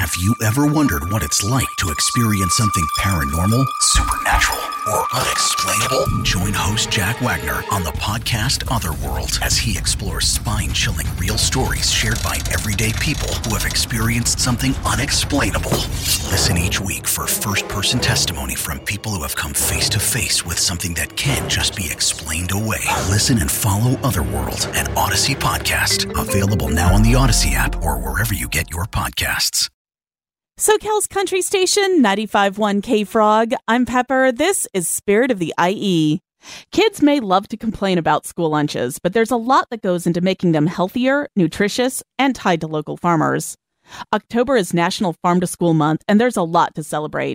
Have you ever wondered what it's like to experience something paranormal, supernatural, or unexplainable? Join host Jack Wagner on the podcast Otherworld as he explores spine-chilling real stories shared by everyday people who have experienced something unexplainable. Listen each week for first-person testimony from people who have come face-to-face with something that can't just be explained away. Listen and follow Otherworld, an Odyssey podcast, available now on the Odyssey app or wherever you get your podcasts. SoCal's country station, 95.1 K-Frog. I'm Pepper. This is Spirit of the IE. Kids may love to complain about school lunches, but there's a lot that goes into making them healthier, nutritious, and tied to local farmers. October is National Farm to School Month, and there's a lot to celebrate.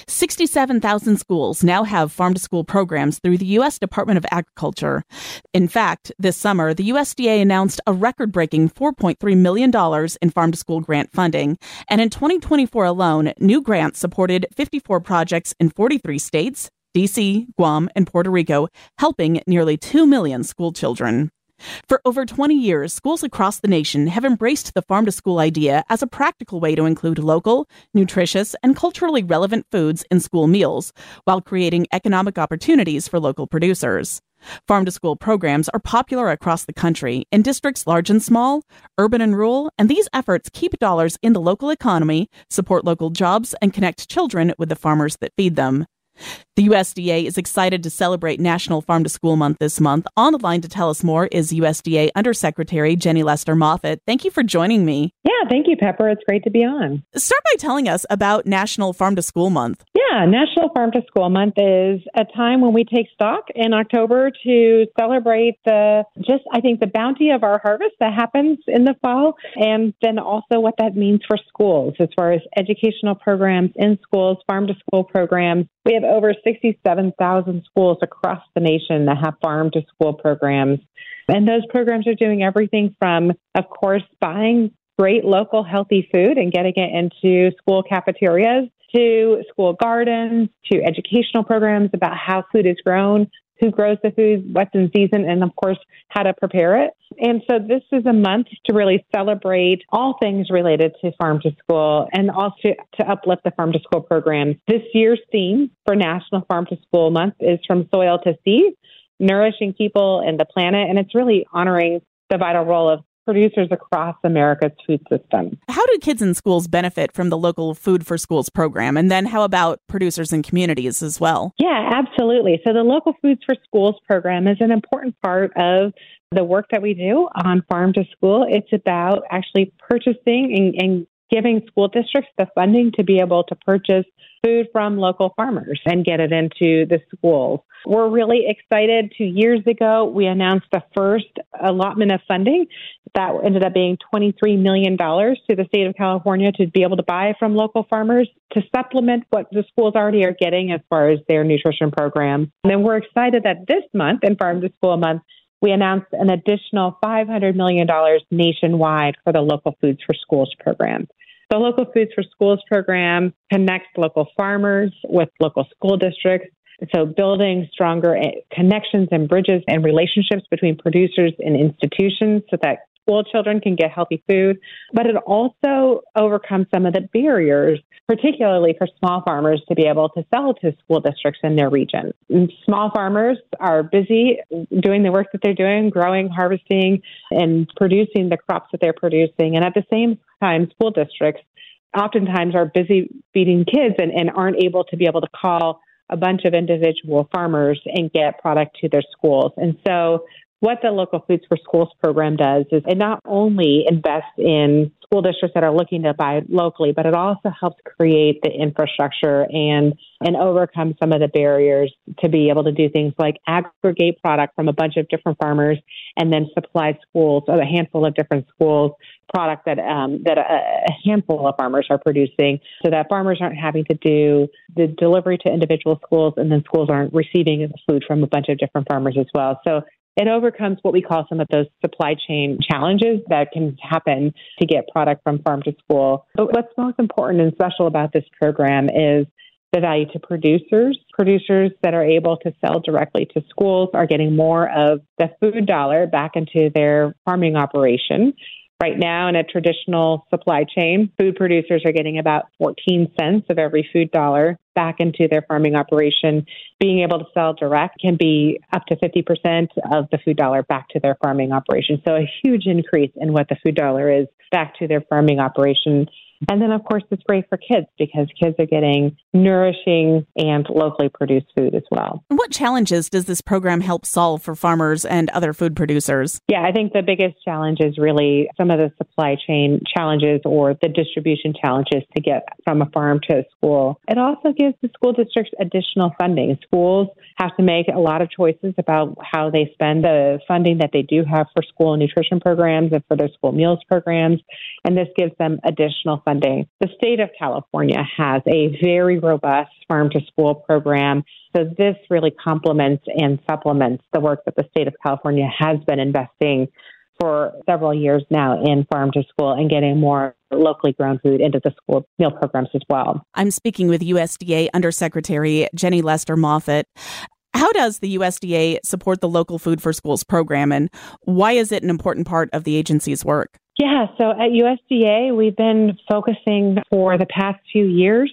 67,000 schools now have farm-to-school programs through the U.S. Department of Agriculture. In fact, this summer, the USDA announced a record-breaking $4.3 million in farm-to-school grant funding. And in 2024 alone, new grants supported 54 projects in 43 states, D.C., Guam, and Puerto Rico, helping nearly 2 million school children. For over 20 years, schools across the nation have embraced the farm-to-school idea as a practical way to include local, nutritious, and culturally relevant foods in school meals, while creating economic opportunities for local producers. Farm-to-school programs are popular across the country, in districts large and small, urban and rural, and these efforts keep dollars in the local economy, support local jobs, and connect children with the farmers that feed them. The USDA is excited to celebrate National Farm to School Month this month. On the line to tell us more is USDA Undersecretary Jenny Lester Moffitt. Thank you for joining me. Yeah, thank you, Pepper. It's great to be on. Start by telling us about National Farm to School Month. Yeah, National Farm to School Month is a time when we take stock in October to celebrate the bounty of our harvest that happens in the fall, and then also what that means for schools as far as educational programs in schools, farm to school programs. We have over 67,000 schools across the nation that have farm to school programs. And those programs are doing everything from, of course, buying great local healthy food and getting it into school cafeterias, to school gardens, to educational programs about how food is grown, who grows the food, what's in season, and of course, how to prepare it. And so this is a month to really celebrate all things related to farm to school and also to uplift the farm to school programs. This year's theme for National Farm to School Month is From Soil to Seed, nourishing people and the planet. And it's really honoring the vital role of producers across America's food system. How do kids in schools benefit from the local Food for Schools program? And then how about producers and communities as well? Yeah, absolutely. So the local Foods for Schools program is an important part of the work that we do on Farm to School. It's about actually purchasing and giving school districts the funding to be able to purchase food from local farmers and get it into the schools. We're really excited. 2 years ago, we announced the first allotment of funding that ended up being $23 million to the state of California to be able to buy from local farmers to supplement what the schools already are getting as far as their nutrition program. And then we're excited that this month, in Farm to School Month, we announced an additional $500 million nationwide for the local Foods for Schools program. The local Foods for Schools program connects local farmers with local school districts. So building stronger connections and bridges and relationships between producers and institutions so that school children can get healthy food. But it also overcomes some of the barriers, particularly for small farmers to be able to sell to school districts in their region. And small farmers are busy doing the work that they're doing, growing, harvesting, and producing the crops that they're producing. And at the same time, school districts oftentimes are busy feeding kids and aren't able to be able to call a bunch of individual farmers and get product to their schools. And so what the local Foods for Schools program does is it not only invests in school districts that are looking to buy locally, but it also helps create the infrastructure and overcome some of the barriers to be able to do things like aggregate product from a bunch of different farmers and then supply schools, or a handful of different schools, product that a handful of farmers are producing, so that farmers aren't having to do the delivery to individual schools and then schools aren't receiving food from a bunch of different farmers as well. So it overcomes what we call some of those supply chain challenges that can happen to get product from farm to school. But what's most important and special about this program is the value to producers. Producers that are able to sell directly to schools are getting more of the food dollar back into their farming operation, Right now, in a traditional supply chain, food producers are getting about 14 cents of every food dollar back into their farming operation. Being able to sell direct can be up to 50% of the food dollar back to their farming operation. So a huge increase in what the food dollar is back to their farming operation. And then, of course, it's great for kids because kids are getting nourishing and locally produced food as well. And what challenges does this program help solve for farmers and other food producers? Yeah, I think the biggest challenge is really some of the supply chain challenges or the distribution challenges to get from a farm to a school. It also gives the school districts additional funding. Schools have to make a lot of choices about how they spend the funding that they do have for school nutrition programs and for their school meals programs. And this gives them additional funding. The state of California has a very robust farm-to-school program. So this really complements and supplements the work that the state of California has been investing for several years now in farm-to-school and getting more locally grown food into the school meal programs as well. I'm speaking with USDA Undersecretary Jenny Lester Moffitt. How does the USDA support the Local Food for Schools program, and why is it an important part of the agency's work? Yeah, so at USDA, we've been focusing for the past few years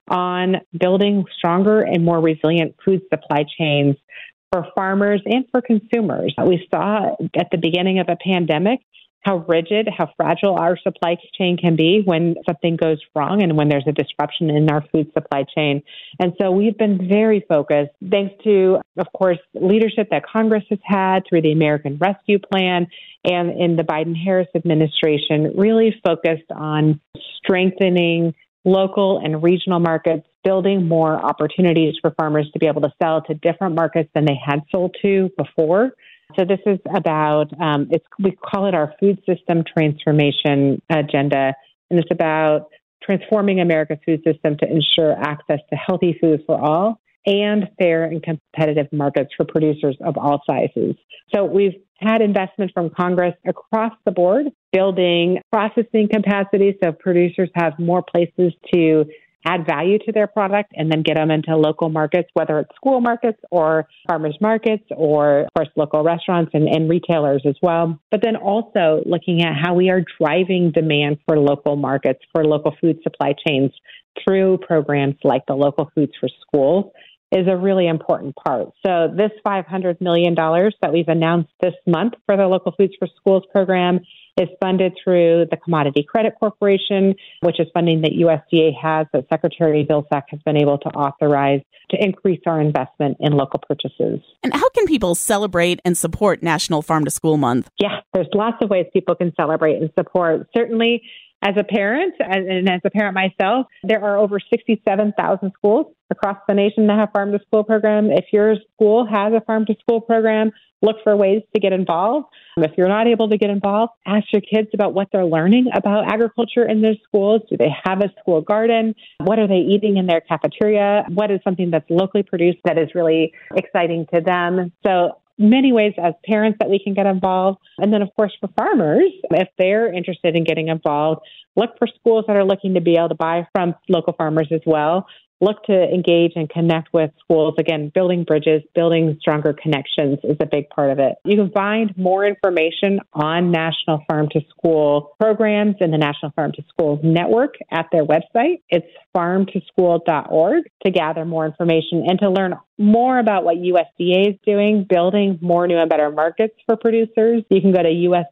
on building stronger and more resilient food supply chains for farmers and for consumers. We saw at the beginning of a pandemic how rigid, how fragile our supply chain can be when something goes wrong and when there's a disruption in our food supply chain. And so we've been very focused, thanks to, of course, leadership that Congress has had through the American Rescue Plan and in the Biden-Harris administration, really focused on strengthening local and regional markets, building more opportunities for farmers to be able to sell to different markets than they had sold to before. So this is about, we call it our food system transformation agenda, and it's about transforming America's food system to ensure access to healthy food for all and fair and competitive markets for producers of all sizes. So we've had investment from Congress across the board, building processing capacity so producers have more places to add value to their product and then get them into local markets, whether it's school markets or farmers markets or, of course, local restaurants and retailers as well. But then also looking at how we are driving demand for local markets, for local food supply chains through programs like the Local Foods for Schools is a really important part. So this $500 million that we've announced this month for the Local Foods for Schools program is funded through the Commodity Credit Corporation, which is funding that USDA has, that Secretary Vilsack has been able to authorize to increase our investment in local purchases. And how can people celebrate and support National Farm to School Month? Yeah, there's lots of ways people can celebrate and support. Certainly, as a parent, and as a parent myself, there are over 67,000 schools across the nation that have farm-to-school program. If your school has a farm-to-school program, look for ways to get involved. If you're not able to get involved, ask your kids about what they're learning about agriculture in their schools. Do they have a school garden? What are they eating in their cafeteria? What is something that's locally produced that is really exciting to them? So many ways as parents that we can get involved. And then, of course, for farmers, if they're interested in getting involved, look for schools that are looking to be able to buy from local farmers as well. Look to engage and connect with schools. Again, building bridges, building stronger connections is a big part of it. You can find more information on National Farm to School programs and the National Farm to School Network at their website. It's farmtoschool.org to gather more information and to learn more about what USDA is doing, building more new and better markets for producers. You can go to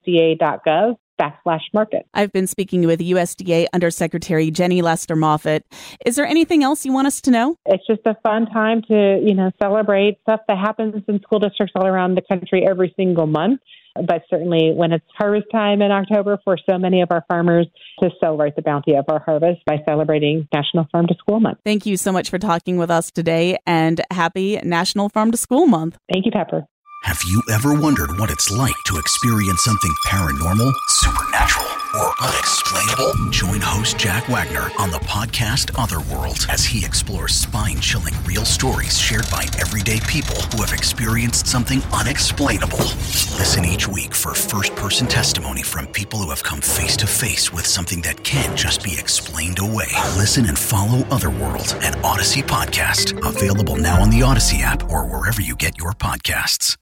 usda.gov/market. I've been speaking with USDA Undersecretary Jenny Lester Moffitt. Is there anything else you want us to know? It's just a fun time to, celebrate stuff that happens in school districts all around the country every single month. But certainly when it's harvest time in October for so many of our farmers, to celebrate the bounty of our harvest by celebrating National Farm to School Month. Thank you so much for talking with us today, and happy National Farm to School Month. Thank you, Pepper. Have you ever wondered what it's like to experience something paranormal, supernatural, or unexplainable? Join host Jack Wagner on the podcast Otherworld as he explores spine-chilling real stories shared by everyday people who have experienced something unexplainable. Listen each week for first-person testimony from people who have come face-to-face with something that can't just be explained away. Listen and follow Otherworld, an Odyssey podcast, available now on the Odyssey app or wherever you get your podcasts.